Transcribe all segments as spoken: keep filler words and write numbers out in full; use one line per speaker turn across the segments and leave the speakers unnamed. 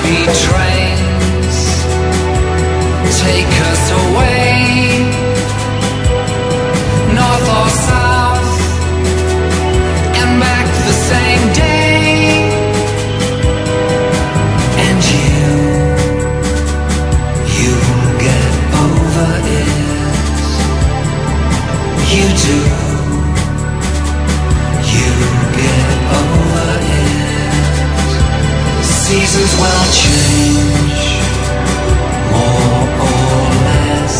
high-speed trains take us away, north or south, and back the same day. And you, you'll get over it. You do. You'll get over it. Seasons will change, more or less.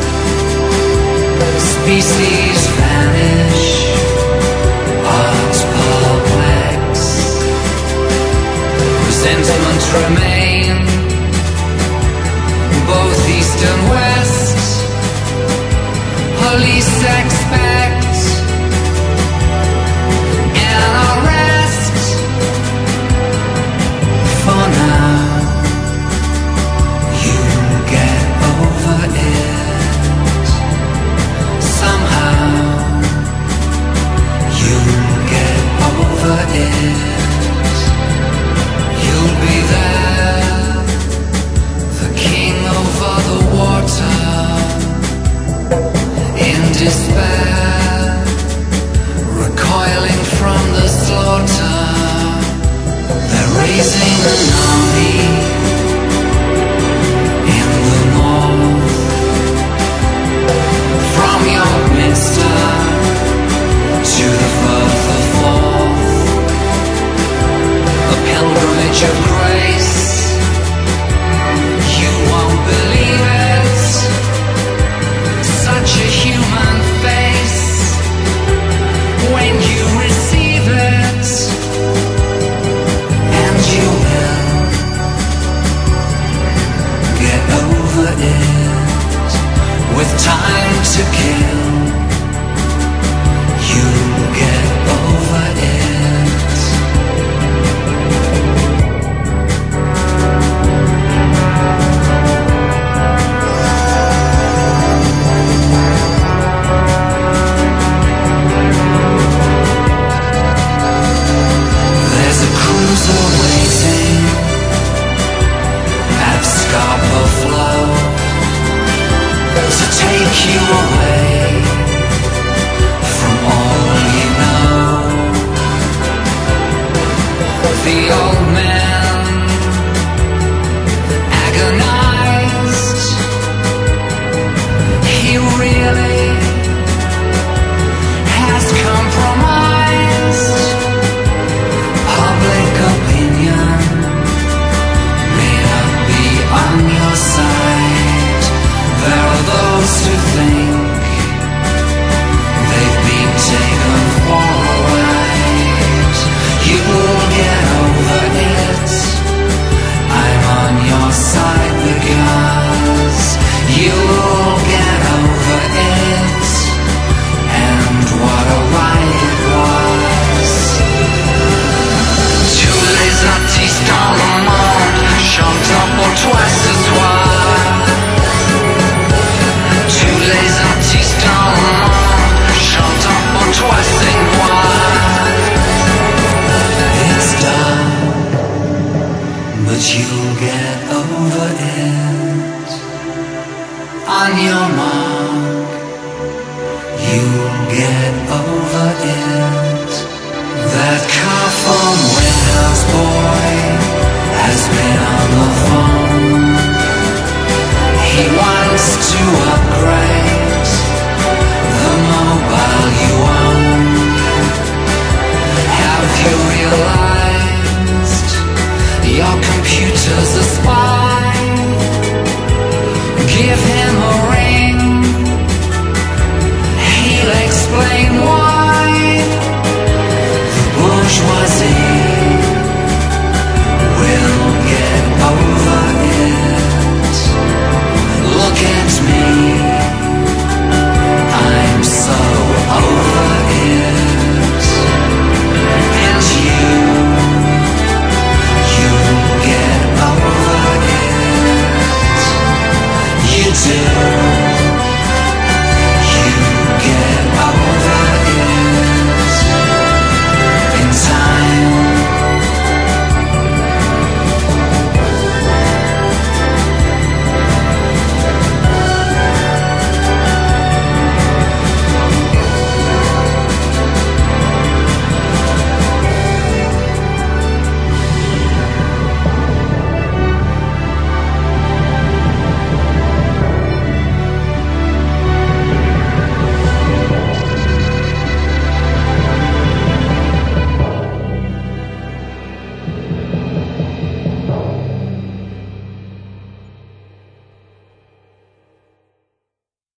Species vanish, arts perplex. Resentment remain, both east and west. Police expect an arrest. For now, you'll get over it. Somehow, you'll get over it. You'll be there, the king over the water, in despair, recoiling from the slaughter. They're raising an army in the north, from Yorkminster to the further forth, a pilgrimage of grace. You won't believe it, such a human face when you receive it. And you will get over it with time to kill. You'll get over it. There's a cruiser waiting at Scarborough Flow to take you away from all you know. The old man, agonized, he really has compromised. Public opinion may not be on your side. There are those who think they've been taken for a ride. You will get over it. I'm on your side because you'll get over it. And what a ride it was. Tous les artistes dans le monde chantent pour toi ce soir. Tous les artistes dans le monde chantent pour toi, c'est moi. It's done, but you'll get over it. On your mark, you'll get over it. That car from Warehouse Boy has been on the phone. He wants to